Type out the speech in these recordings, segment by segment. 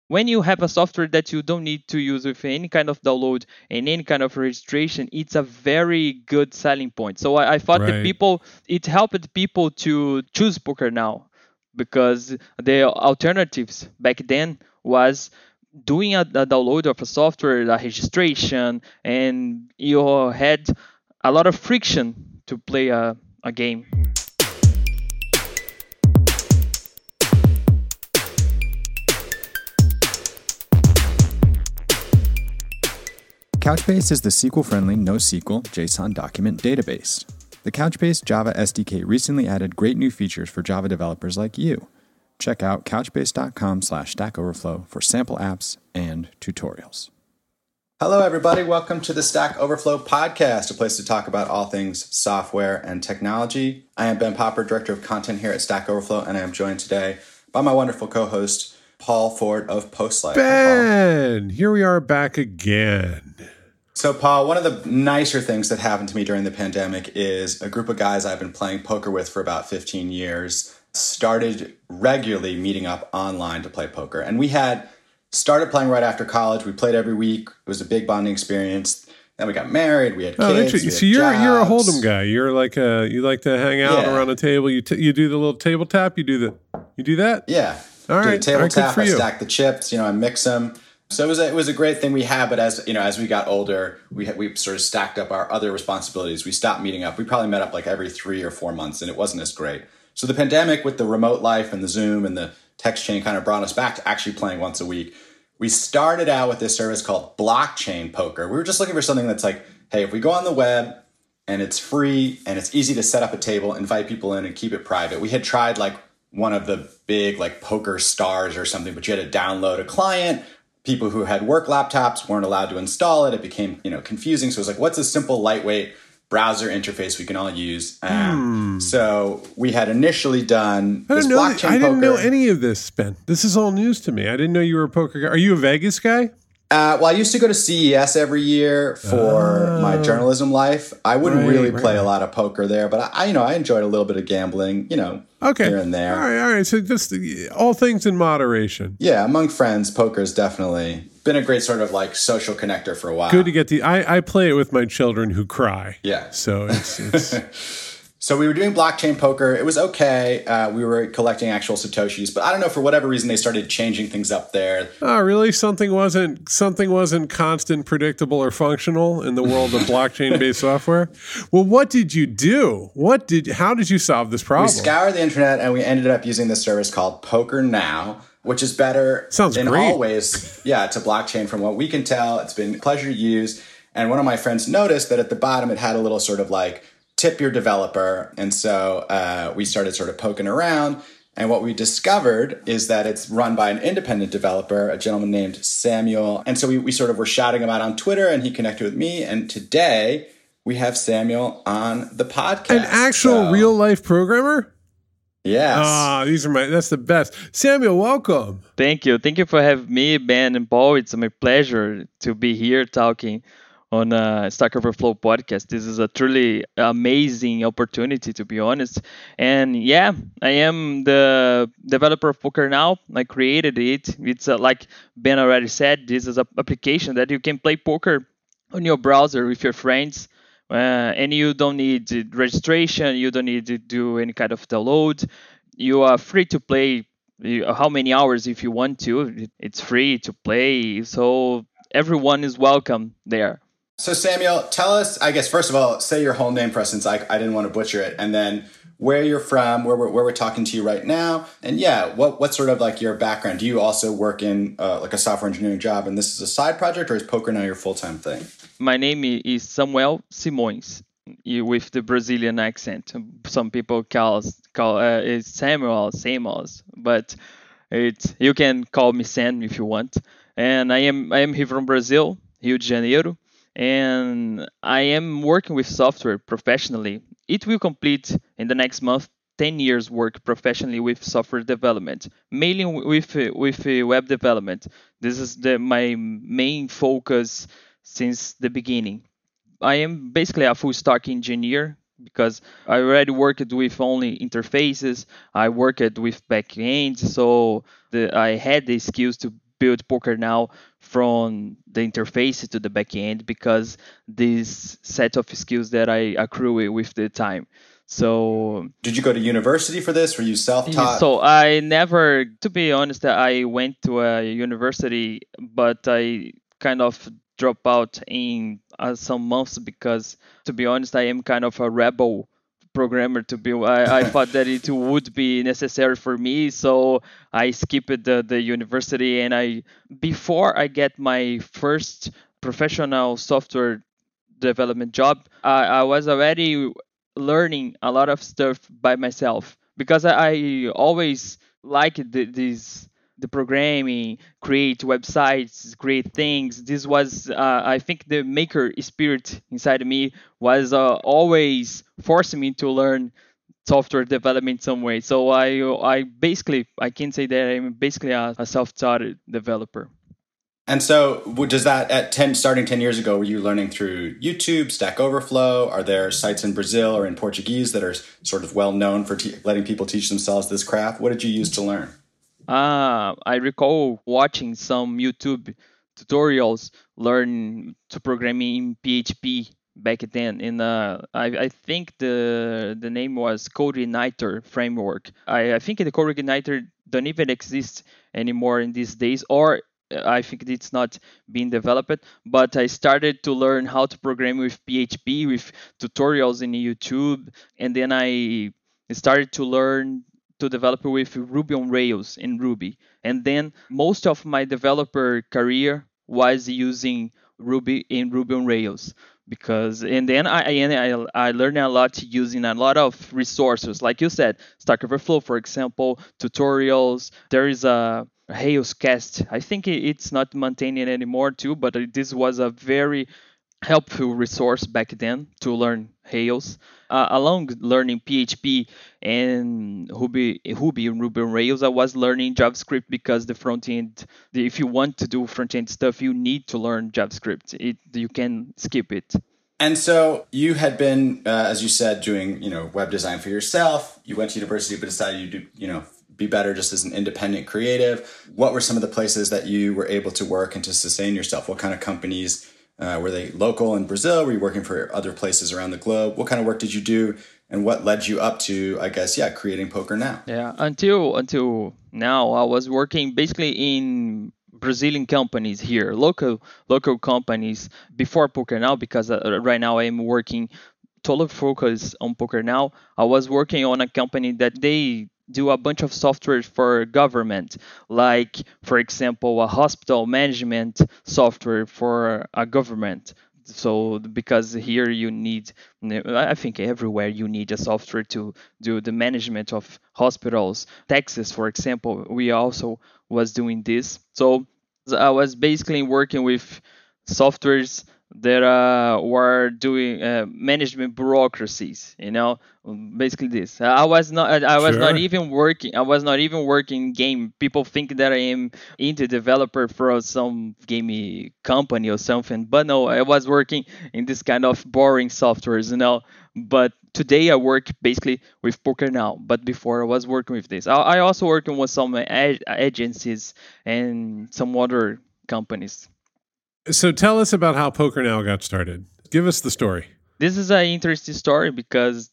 when you have a software that you don't need to use with any kind of download and any kind of registration, it's a very good selling point. So I thought Right. it helped people to choose poker now, because the alternatives back then was doing a download of a software, a registration, and you had a lot of friction to play a game. Couchbase is the SQL-friendly NoSQL JSON document database. The Couchbase Java SDK recently added great new features for Java developers like you. Check out couchbase.com/Stack Overflow for sample apps and tutorials. Hello, everybody. Welcome to the Stack Overflow podcast, a place to talk about all things software and technology. I am Ben Popper, Director of Content here at Stack Overflow, and I am joined today by my wonderful co-host, Paul Ford of Postlight. Ben, here we are back again. So, Paul, one of the nicer things that happened to me during the pandemic is a group of guys I've been playing poker with for about 15 years started regularly meeting up online to play poker. And we had started playing right after college. We played every week. It was a big bonding experience. Then we got married. We had kids. Interesting. So you're a Hold'em guy. You're like you like to hang out around a table. You do the little table tap. You do that. Yeah. All right. Do the table tap. I stack the chips. I mix them. So it was a great thing we had. But as we got older, we sort of stacked up our other responsibilities. We stopped meeting up. We probably met up like every 3 or 4 months, and it wasn't as great. So the pandemic with the remote life and the Zoom and the text chain kind of brought us back to actually playing once a week. We started out with this service called Blockchain Poker. We were just looking for something that's like, hey, if we go on the web and it's free and it's easy to set up a table, invite people in and keep it private. We had tried like one of the big like Poker Stars or something, but you had to download a client. People who had work laptops weren't allowed to install it. It became, confusing. So it was like, what's a simple, lightweight browser interface we can all use? So we had initially done this blockchain poker. I didn't know any of this, Ben. This is all news to me. I didn't know you were a poker guy. Are you a Vegas guy? Well, I used to go to CES every year for my journalism life. I wouldn't really play a lot of poker there, but I enjoyed a little bit of gambling, here and there. All right. So just all things in moderation. Yeah, among friends, poker's definitely been a great sort of like social connector for a while. Good to get I play it with my children who cry. Yeah. So it's So we were doing blockchain poker. It was okay. We were collecting actual Satoshis, but I don't know, for whatever reason, they started changing things up there. Oh, really? Something wasn't constant, predictable, or functional in the world of blockchain-based software? Well, what did you do? How did you solve this problem? We scoured the internet and we ended up using this service called Poker Now, which is better in all ways, to blockchain. From what we can tell, it's been a pleasure to use. And one of my friends noticed that at the bottom, it had a little sort of like tip your developer. And so we started sort of poking around. And what we discovered is that it's run by an independent developer, a gentleman named Samuel. And so we sort of were shouting him out on Twitter, and he connected with me. And today we have Samuel on the podcast. An actual real life programmer? Yes. That's the best. Samuel, welcome. Thank you. Thank you for having me, Ben and Paul. It's my pleasure to be here talking on Stack Overflow podcast. This is a truly amazing opportunity, to be honest. And yeah, I am the developer of Poker Now. I created it. It's like Ben already said, this is an application that you can play poker on your browser with your friends. And you don't need registration. You don't need to do any kind of download. You are free to play how many hours if you want to. It's free to play. So everyone is welcome there. So Samuel, tell us, I guess, first of all, say your whole name for us, since I didn't want to butcher it, and then where you're from, where we're talking to you right now, and what's sort of like your background? Do you also work in like a software engineering job, and this is a side project, or is poker now your full-time thing? My name is Samuel Simões, with the Brazilian accent. Some people call it Samuel, but you can call me Sam if you want. And I am here from Brazil, Rio de Janeiro. And I am working with software professionally. It will complete in the next month 10 years work professionally with software development, mainly with web development. This is my main focus since the beginning. I am basically a full stack engineer because I already worked with only interfaces. I worked with backends, so I had the skills to build Poker Now from the interface to the backend because this set of skills that I accrue with the time. So Did you go to university for this? Were you self-taught? so I never, to be honest, I went to a university, but I kind of dropped out in some months because, to be honest, I am kind of a rebel programmer to be. I thought that it would be necessary for me, so I skipped the university. And before I get my first professional software development job, I was already learning a lot of stuff by myself because I always liked the programming, create websites, create things. This was, I think, the maker spirit inside of me was always forcing me to learn software development in some way. So I basically, I can say that I'm basically a self-taught developer. And so, does that starting 10 years ago, were you learning through YouTube, Stack Overflow? Are there sites in Brazil or in Portuguese that are sort of well known for letting people teach themselves this craft? What did you use to learn? I recall watching some YouTube tutorials, learn to programming in PHP back then. I think the name was CodeIgniter framework. I think the CodeIgniter don't even exist anymore in these days, or I think it's not being developed. But I started to learn how to program with PHP with tutorials in YouTube, and then I started to learn to develop with Ruby on Rails in Ruby. And then most of my developer career was using Ruby in Ruby on Rails because and then I learned a lot using a lot of resources like you said, Stack Overflow, for example, tutorials. There is a Railscast. I think it's not maintained anymore too, but this was a very helpful resource back then to learn Rails. Along learning PHP and Ruby and Ruby on Rails, I was learning JavaScript because the front end, if you want to do front end stuff, you need to learn JavaScript. You can skip it. And so you had been, as you said, doing web design for yourself. You went to university, but decided you'd be better just as an independent creative. What were some of the places that you were able to work and to sustain yourself? What kind of companies? Were they local in Brazil? Were you working for other places around the globe? What kind of work did you do, and what led you up to, I guess, creating Poker Now? Yeah, until now, I was working basically in Brazilian companies here, local companies before Poker Now, because right now I am working totally focused on Poker Now. I was working on a company that they do a bunch of software for government, like, for example, a hospital management software for a government. So because here you need, I think everywhere you need a software to do the management of hospitals. Texas, for example, we also was doing this. So I was basically working with softwares that were doing management bureaucracies, basically this. I was not even working. I was not even working game. People think that I am into developer for some gaming company or something, but no, I was working in this kind of boring softwares, But today I work basically with Poker Now, but before I was working with this. I also working with some agencies and some other companies. So tell us about how Poker Now got started. Give us the story. This is an interesting story because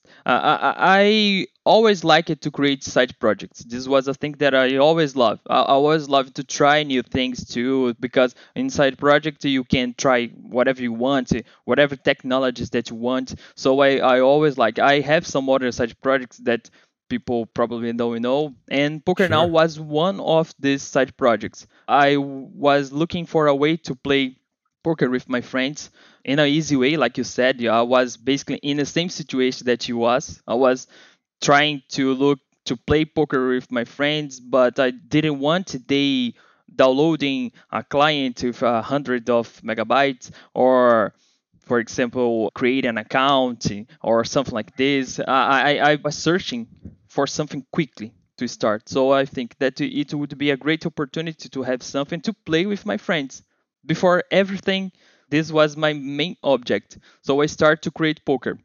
I always liked to create side projects. This was a thing that I always loved. I always loved to try new things too, because in side project you can try whatever you want, whatever technologies that you want. So I always I have some other side projects that people probably don't know, and Poker Now was one of these side projects. I was looking for a way to play poker with my friends in an easy way, like you said. I was basically in the same situation that you was. I was trying to play poker with my friends, but I didn't want they downloading a client with 100 of megabytes, or for example create an account or something like this. I was searching for something quickly to start. So I think that it would be a great opportunity to have something to play with my friends. Before everything, this was my main object. So I started to create poker.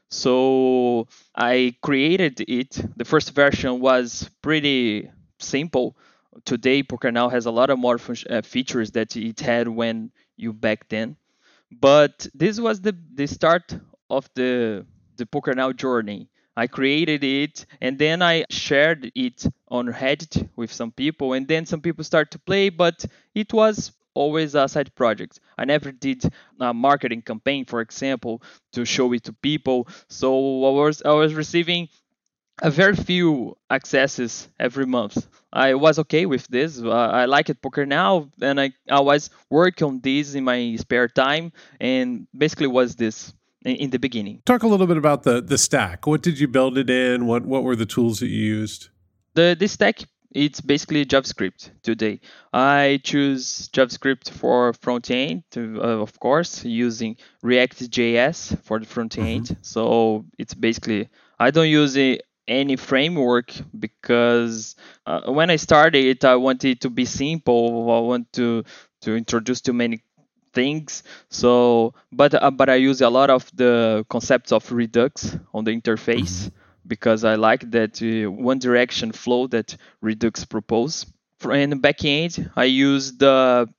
So I created it. The first version was pretty simple. Today, Poker Now has a lot of more features that it had when you back then. But this was the start of the Poker Now journey. I created it and then I shared it on Reddit with some people, and then some people start to play, but it was always a side project. I never did a marketing campaign, for example, to show it to people. So I was receiving a very few accesses every month. I was okay with this. I like it Poker Now, and I was working on this in my spare time, and basically was this in the beginning. Talk a little bit about the stack. What did you build it in? What were the tools that you used? The stack, it's basically JavaScript today. I choose JavaScript for front end, of course, using React.js for the front end. So it's basically, I don't use any framework because when I started it, I wanted to be simple. I want to introduce too many things. So, but I use a lot of the concepts of Redux on the interface because I like that one direction flow that Redux propose. In the backend, I use the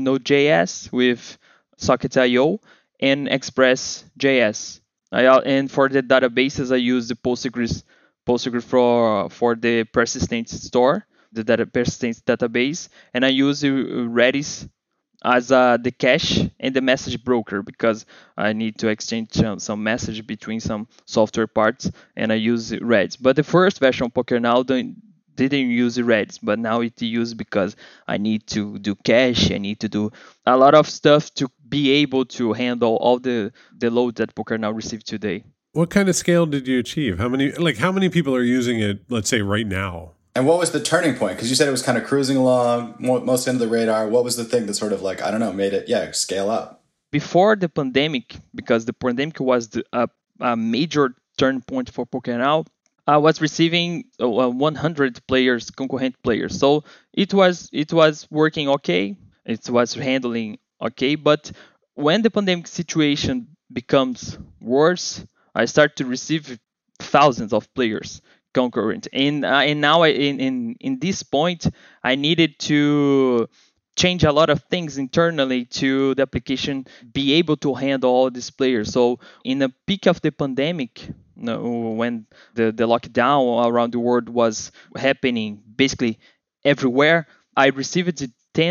Node.js with Socket.io and Express.js. And for the databases, I use the Postgres for the persistent store, the persistent database, and I use Redis as the cache and the message broker because I need to exchange some message between some software parts, and I use Redis. But the first version of Poker Now didn't use Redis, but now it used because I need to do cache, I need to do a lot of stuff to be able to handle all the load that Poker Now receives today. What kind of scale did you achieve? How many people are using it, let's say right now? And what was the turning point? Because you said it was kind of cruising along, most under the radar. What was the thing that sort of like, I don't know, made it, scale up? Before the pandemic, because the pandemic was a major turn point for Poker Now, I was receiving 100 players, concurrent players. So it was working okay. It was handling okay. But when the pandemic situation becomes worse, I start to receive thousands of players concurrent, and now in this point, I needed to change a lot of things internally to the application be able to handle all these players. So in the peak of the pandemic, when the lockdown around the world was happening basically everywhere, I received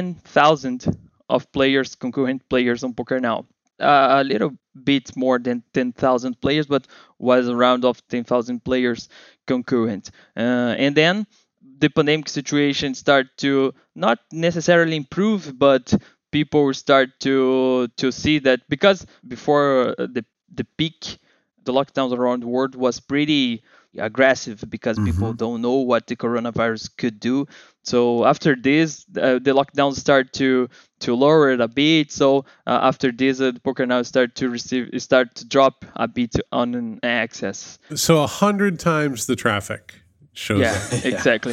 10,000 of players, concurrent players on Poker Now. A little bit more than 10,000 players, but was around of 10,000 players concurrent. And then the pandemic situation start to not necessarily improve, but people start to see that because before the peak, the lockdowns around the world was pretty aggressive because people don't know what the coronavirus could do. So after this, the lockdowns start to lower it a bit. So after this, Poker Now start to drop a bit on access. So 100 times the traffic shows up. Exactly.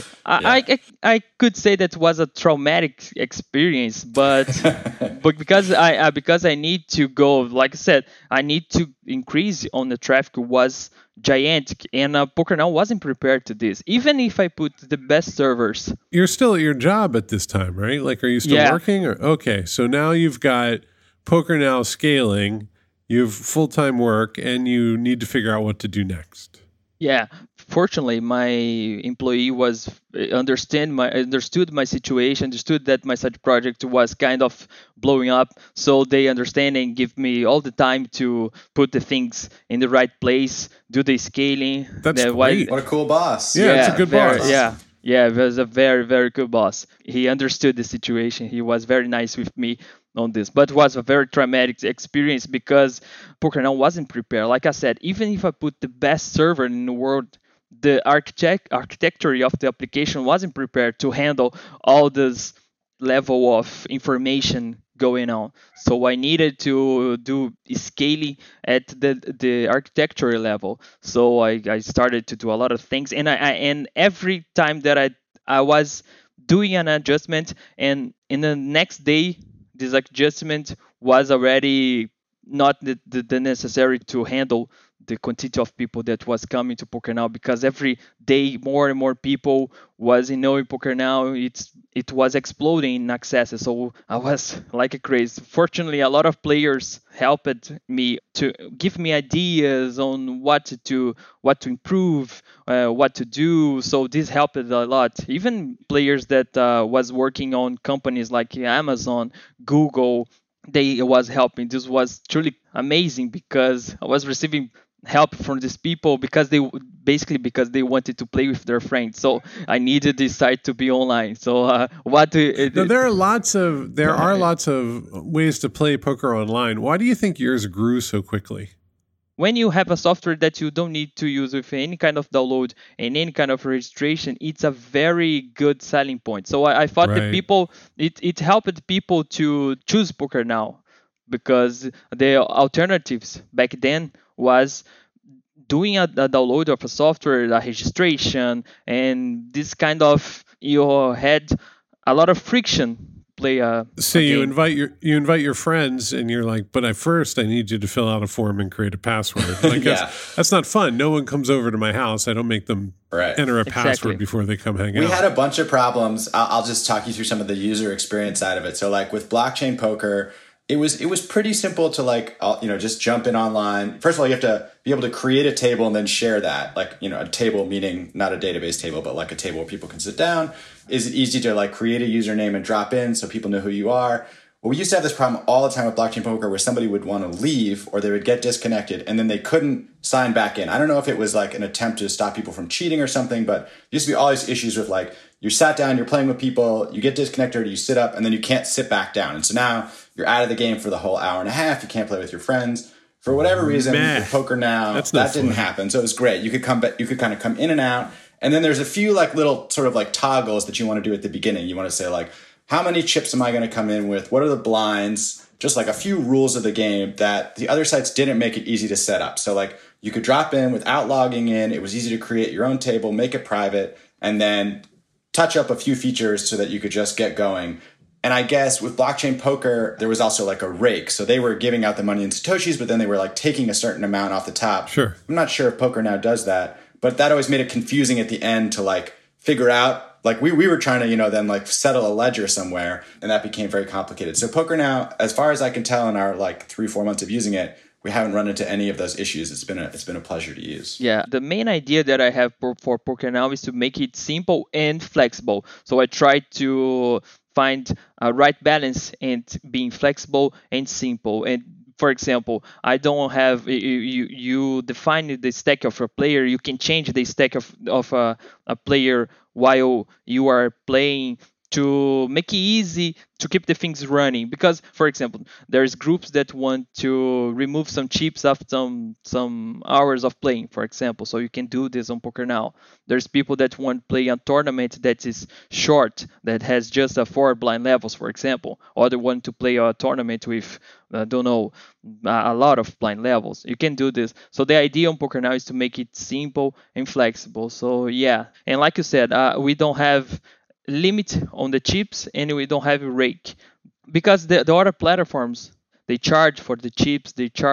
I could say that was a traumatic experience, but because I need to go, like I said, I need to increase on the traffic was gigantic, and Poker Now wasn't prepared to this. Even if I put the best servers, you're still at your job at this time, right? Like, are you still working? Or okay, so now you've got Poker Now scaling, you have full-time work, and you need to figure out what to do next. Yeah, fortunately, my employee understood my situation, understood that my side project was kind of blowing up. So they understand and give me all the time to put the things in the right place, do the scaling. That's great. What a cool boss. Yeah, it's a good boss. Yeah, he was a very, very good boss. He understood the situation. He was very nice with me on this, but it was a very traumatic experience because Poker Now wasn't prepared. Like I said, even if I put the best server in the world, the architecture of the application wasn't prepared to handle all this level of information going on. So I needed to do scaling at the architecture level. So I started to do a lot of things, and every time that I was doing an adjustment, and in the next day this adjustment was already not the necessary to handle the quantity of people that was coming to PokerNow, because every day more and more people was knowing PokerNow. It was exploding in access, so I was like a crazy. Fortunately, a lot of players helped me to give me ideas on what to improve, what to do. So this helped a lot. Even players that was working on companies like Amazon, Google, they was helping. This was truly amazing because I was receiving help from these people because they wanted to play with their friends. So I needed this site to be online. So there are lots of ways to play poker online. Why do you think yours grew so quickly? When you have a software that you don't need to use with any kind of download and any kind of registration, it's a very good selling point. So I thought that it helped people to choose PokerNow, because the alternatives back then was doing a download of a software, a registration, and this kind of, you had a lot of friction. So you invite your friends, and you're like, but at first I need you to fill out a form and create a password. Like that's not fun. No one comes over to my house. I don't make them enter a password before they come hang out. We had a bunch of problems. I'll just talk you through some of the user experience side of it. So like with blockchain poker, it was pretty simple to just jump in online. First of all, you have to be able to create a table and then share that. Like, a table, meaning not a database table, but like a table where people can sit down. Is it easy to like create a username and drop in so people know who you are? Well, we used to have this problem all the time with blockchain poker where somebody would want to leave or they would get disconnected and then they couldn't sign back in. I don't know if it was like an attempt to stop people from cheating or something, but there used to be all these issues with like, you sat down, you're playing with people, you get disconnected, you sit up, and then you can't sit back down. And so now you're out of the game for the whole hour and a half. You can't play with your friends. For whatever reason, with PokerNow, that didn't happen. So it was great. You could come back, you could kind of come in and out. And then there's a few like little sort of like toggles that you want to do at the beginning. You want to say like, how many chips am I going to come in with? What are the blinds? Just like a few rules of the game that the other sites didn't make it easy to set up. So like you could drop in without logging in. It was easy to create your own table, make it private, and then touch up a few features so that you could just get going. And I guess with blockchain poker, there was also like a rake. So they were giving out the money in Satoshis, but then they were like taking a certain amount off the top. Sure. I'm not sure if PokerNow does that, but that always made it confusing at the end to like figure out. Like we were trying to, then like settle a ledger somewhere, and that became very complicated. So PokerNow, as far as I can tell in our like 3-4 months of using it, we haven't run into any of those issues. It's been a pleasure to use. Yeah, the main idea that I have for PokerNow is to make it simple and flexible. So I try to find a right balance and being flexible and simple. And for example, I don't have you define the stack of a player. You can change the stack of a player while you are playing to make it easy to keep the things running. Because, for example, there's groups that want to remove some chips after some hours of playing, for example. So you can do this on PokerNow. There's people that want to play a tournament that is short, that has just 4 blind levels, for example. Or they want to play a tournament with, a lot of blind levels. You can do this. So the idea on PokerNow is to make it simple and flexible. So yeah, and like you said, we don't have limit on the chips and we don't have a rake, because the other platforms, they charge for the chips,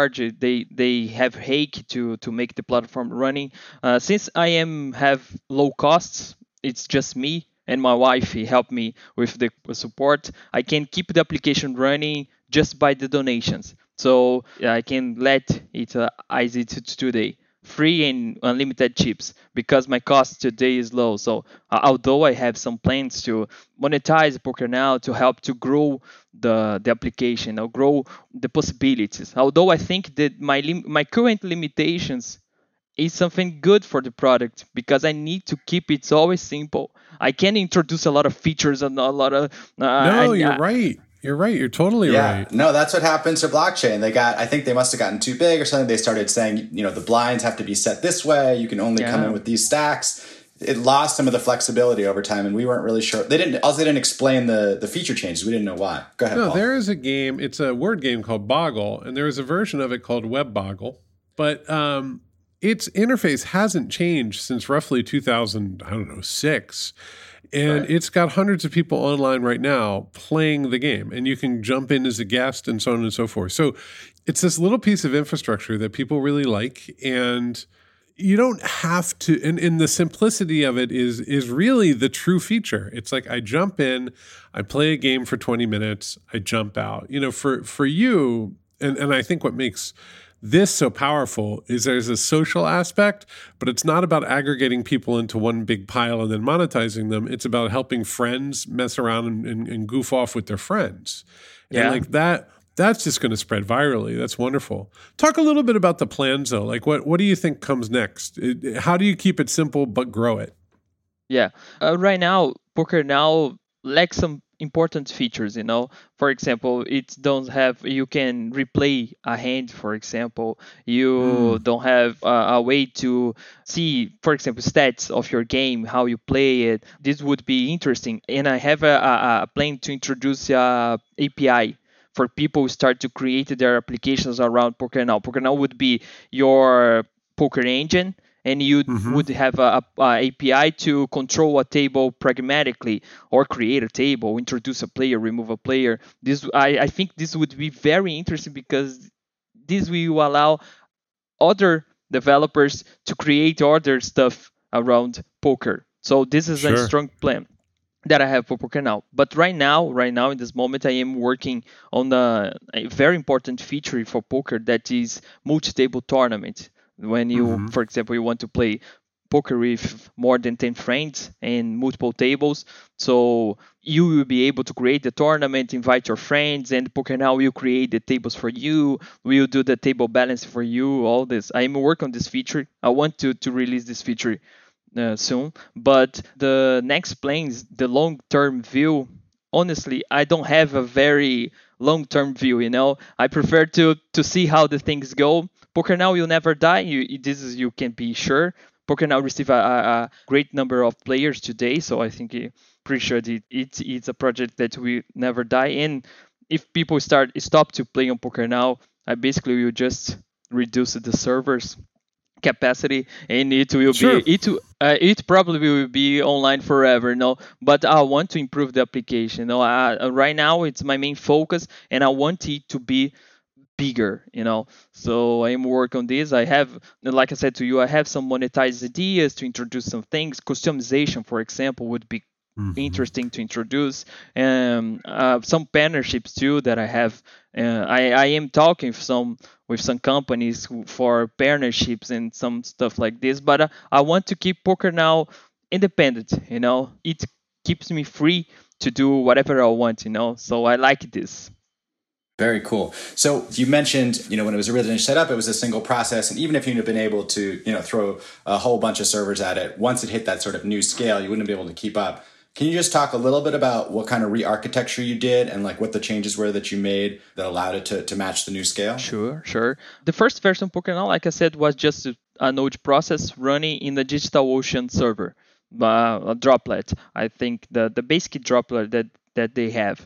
they have rake to make the platform running. Since I have low costs, it's just me and my wife. He helped me with the support. I can keep the application running just by the donations, so I can let it easy today. Free and unlimited chips, because my cost today is low. So although I have some plans to monetize PokerNow to help to grow the application or grow the possibilities, although I think that my current limitations is something good for the product, because I need to keep it always simple. I can introduce a lot of features and a lot of you're right. You're right. You're totally right. No, that's what happened to blockchain. I think they must have gotten too big or something. They started saying, the blinds have to be set this way. You can only come in with these stacks. It lost some of the flexibility over time, and we weren't really sure. They didn't explain the feature changes. We didn't know why. Go ahead, Paul. There is a game. It's a word game called Boggle, and there is a version of it called WebBoggle. But its interface hasn't changed since roughly 2006. And it's got hundreds of people online right now playing the game, and you can jump in as a guest and so on and so forth. So it's this little piece of infrastructure that people really like, and you don't have to, and the simplicity of it is really the true feature. It's like I jump in, I play a game for 20 minutes, I jump out. For you, and I think what makes this so powerful is there's a social aspect, but it's not about aggregating people into one big pile and then monetizing them. It's about helping friends mess around and goof off with their friends. And like that's just going to spread virally. That's wonderful. Talk a little bit about the plans though. Like what do you think comes next? How do you keep it simple but grow it? Yeah. Right now, Poker Now lacks some important features, For example, it don't have, you can replay a hand, for example. You don't have a way to see, for example, stats of your game, how you play it. This would be interesting. And I have a plan to introduce a API for people who start to create their applications around Poker Now. Poker Now would be your poker engine, and you would have a API to control a table pragmatically, or create a table, introduce a player, remove a player. I think this would be very interesting, because this will allow other developers to create other stuff around poker. So this is a strong plan that I have for Poker Now. But right now, in this moment, I am working on a very important feature for poker, that is multi-table tournament. When you, for example, you want to play poker with more than 10 friends and multiple tables, so you will be able to create the tournament, invite your friends, and Poker Now will create the tables for you, will do the table balance for you, all this. I am working on this feature. I want to release this feature soon, but the next plans, the long-term view, honestly, I don't have a very long-term view, I prefer to see how the things go. Poker Now will never die. You can be sure. Poker Now receive a great number of players today, so I think pretty sure that it's a project that will never die. And if people stop to play on Poker Now, I basically will just reduce the servers capacity, and it will be it probably will be online forever, but I want to improve the application. Right now it's my main focus, and I want it to be bigger, so I am working on this. I have, like I said to you, I have some monetized ideas to introduce some things. Customization, for example, would be interesting to introduce, and some partnerships too that I have. I am talking with some companies for partnerships and some stuff like this, but I want to keep Poker Now independent. It keeps me free to do whatever I want. So I like this. Very cool. So you mentioned, when it was originally set up, it was a single process. And even if you'd have been able to, throw a whole bunch of servers at it, once it hit that sort of new scale, you wouldn't be able to keep up. Can you just talk a little bit about what kind of re-architecture you did and like what the changes were that you made that allowed it to match the new scale? Sure. The first version of Poker Now, like I said, was just a node process running in the DigitalOcean server, a droplet. I think the basic droplet that they have.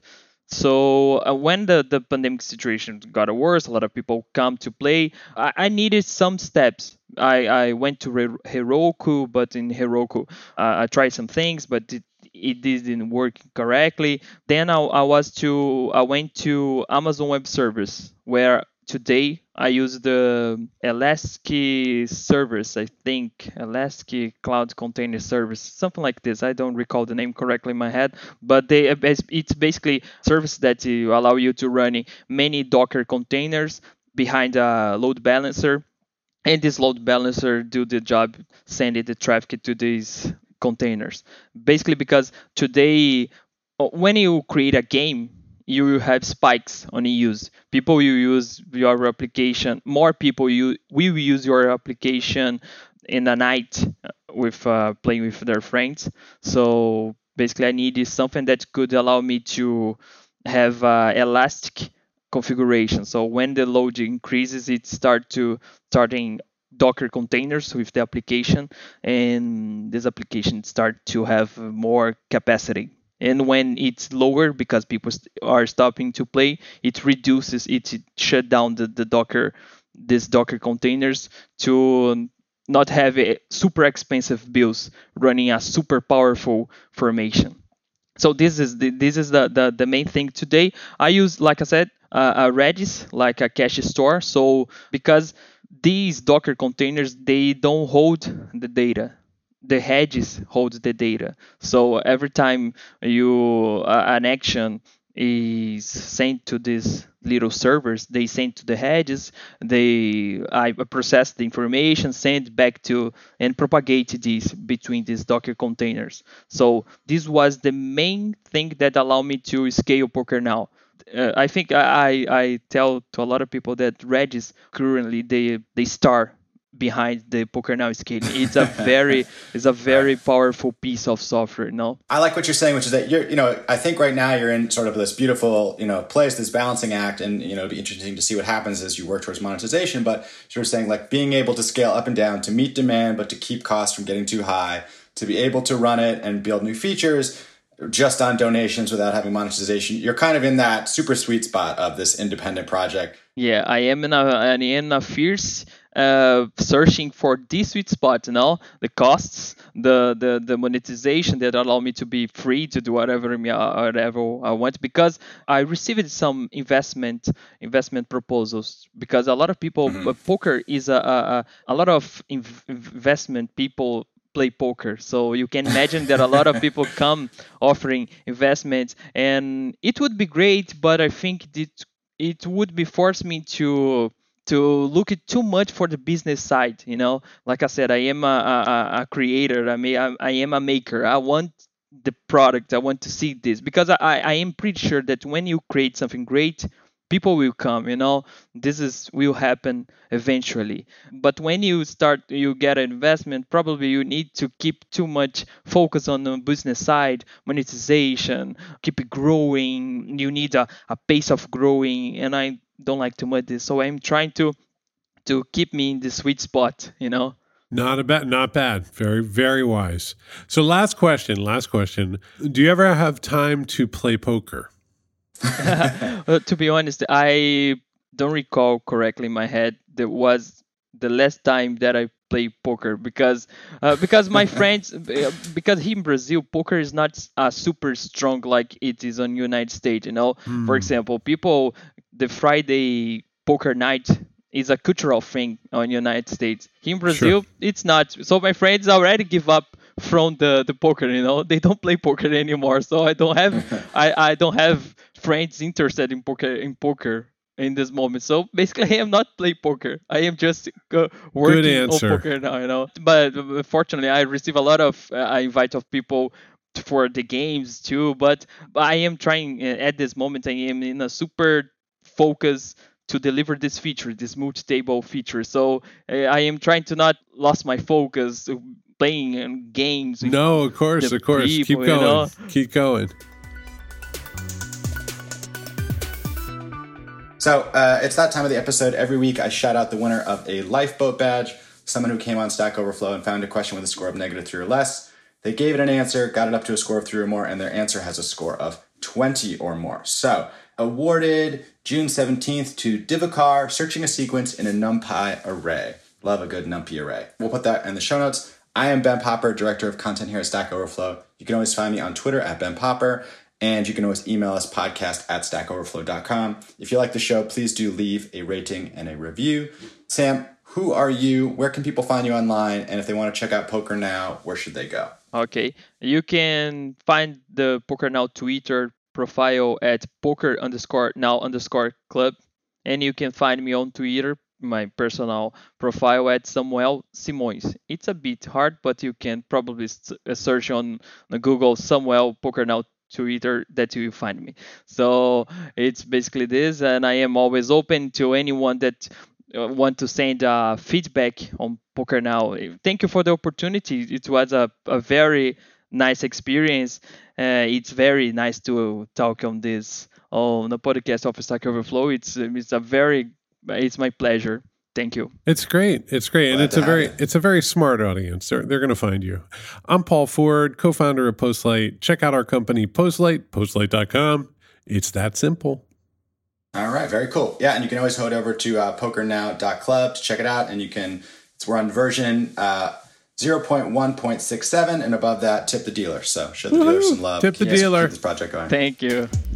So when the pandemic situation got worse, a lot of people come to play. I needed some steps. I went to Heroku, but in Heroku, I tried some things, but it didn't work correctly. Then I went to Amazon Web Service, where today I use the Elastic Service, I think, Elastic Cloud Container Service, something like this. I don't recall the name correctly in my head, but it's basically a service that allow you to run many Docker containers behind a load balancer, and this load balancer do the job sending the traffic to these containers. Basically, because today, when you create a game, you will have spikes on use. People will use your application. More people will use your application in the night with playing with their friends. So basically, I needed something that could allow me to have elastic configuration. So when the load increases, it starting Docker containers with the application, and this application start to have more capacity. And when it's lower, because people are stopping to play, it reduces it shut down the Docker containers to not have super expensive bills running a super powerful formation. So this is the main thing today. I use, like I said, a Redis, like a cache store. So because these Docker containers, they don't hold the data. The hedges hold the data. So every time an action is sent to these little servers, they send to the hedges, I process the information, send back to, and propagate this between these Docker containers. So this was the main thing that allowed me to scale PokerNow. I think I tell to a lot of people that Redis currently they start behind the PokerNow scaling. It's a very powerful piece of software. No, I like what you're saying, which is that I think right now you're in sort of this beautiful, place, this balancing act, and it'd be interesting to see what happens as you work towards monetization. But you're saying like being able to scale up and down to meet demand, but to keep costs from getting too high, to be able to run it and build new features just on donations without having monetization. You're kind of in that super sweet spot of this independent project. Yeah, I am in a fierce searching for this sweet spot, the costs, the monetization that allow me to be free to do whatever I want, because I received some investment proposals, because a lot of people, poker is a lot of investment people play poker. So you can imagine that a lot of people come offering investments, and it would be great, but I think it would be force me to look at too much for the business side. Like I said, I am a creator. I am a maker. I want the product. I want to see this, because I am pretty sure that when you create something great, people will come. Will happen eventually. But when you get an investment, probably you need to keep too much focus on the business side, monetization, keep it growing. You need a pace of growing, and I don't like too much this. So I'm trying to keep me in the sweet spot. Not bad. Very, very wise. So last question. Do you ever have time to play poker? To be honest, I don't recall correctly in my head. That was the last time that I played poker, because my friends, because here in Brazil, poker is not super strong like it is on United States. For example, the Friday poker night is a cultural thing on United States. Here in Brazil, It's not. So my friends already give up from the poker. They don't play poker anymore. So I don't have I don't have friends interested in poker in this moment. So basically, I am not playing poker. I am just working on poker now. But fortunately, I receive a lot of invite of people for the games too. But I am trying at this moment. I am in a super focus to deliver this feature, this multi-table feature. So I am trying to not lose my focus playing games. No, of course. People, Keep going. So it's that time of the episode. Every week I shout out the winner of a Lifeboat badge, someone who came on Stack Overflow and found a question with a score of -3 or less. They gave it an answer, got it up to a score of 3 or more, and their answer has a score of 20 or more. So awarded June 17th to Divakar, searching a sequence in a NumPy array. Love a good NumPy array. We'll put that in the show notes. I am Ben Popper, Director of Content here at Stack Overflow. You can always find me on Twitter at Ben Popper. And you can always email us, podcast@stackoverflow.com. If you like the show, please do leave a rating and a review. Sam, who are you? Where can people find you online? And if they want to check out PokerNow, where should they go? Okay. You can find the PokerNow Twitter profile at poker_now_club. And you can find me on Twitter, my personal profile at Samuel Simões. It's a bit hard, but you can probably search on Google Samuel PokerNow Twitter, that you will find me. So it's basically this, and I am always open to anyone that want to send feedback on PokerNow. Thank you for the opportunity. It was a very nice experience. It's very nice to talk on this on the podcast of Stack Overflow. It's my pleasure. Thank you. It's great. And it's a very smart audience. They're going to find you. I'm Paul Ford, co-founder of Postlight. Check out our company, Postlight, postlight.com. It's that simple. All right. Very cool. Yeah. And you can always head over to pokernow.club to check it out. And you can So we're on version 0.1.67, and above that, tip the dealer. So show the dealer some love. Tip the dealer. Keep this project going. Thank you.